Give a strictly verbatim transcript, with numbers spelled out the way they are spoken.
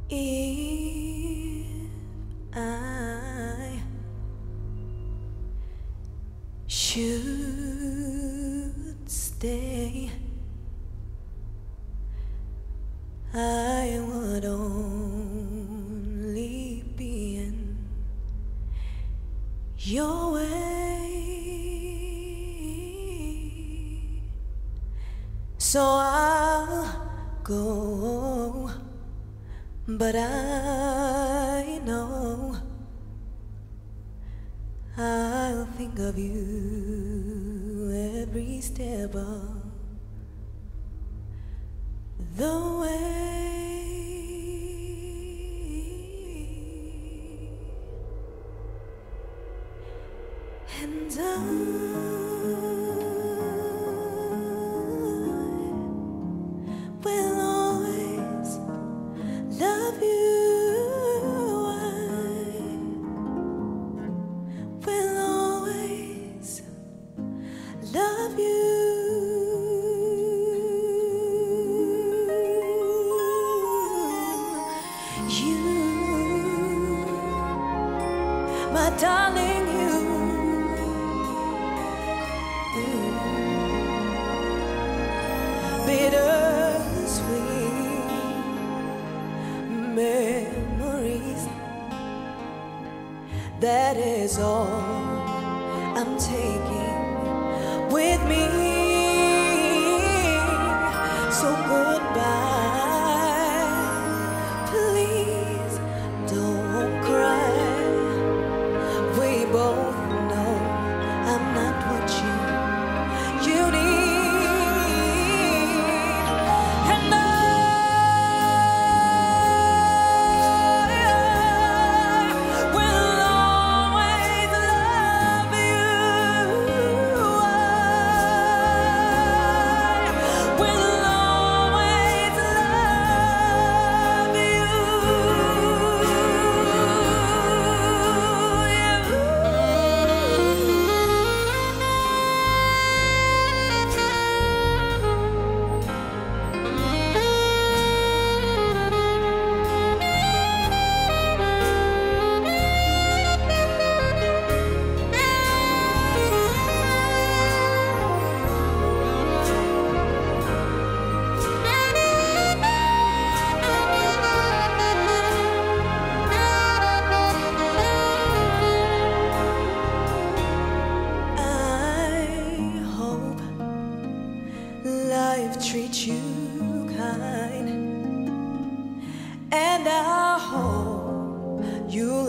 If I should stay, I would only be in your way. So I'll go, but I know I'll think of you every step of the way. And I will always love you. Love you. You, my darling, you. Bittersweet memories, that is all I'm taking with me. So goodbye, please don't cry. We both know I'm not what you you need, and I will always love you. Life treats you kind, and I hope you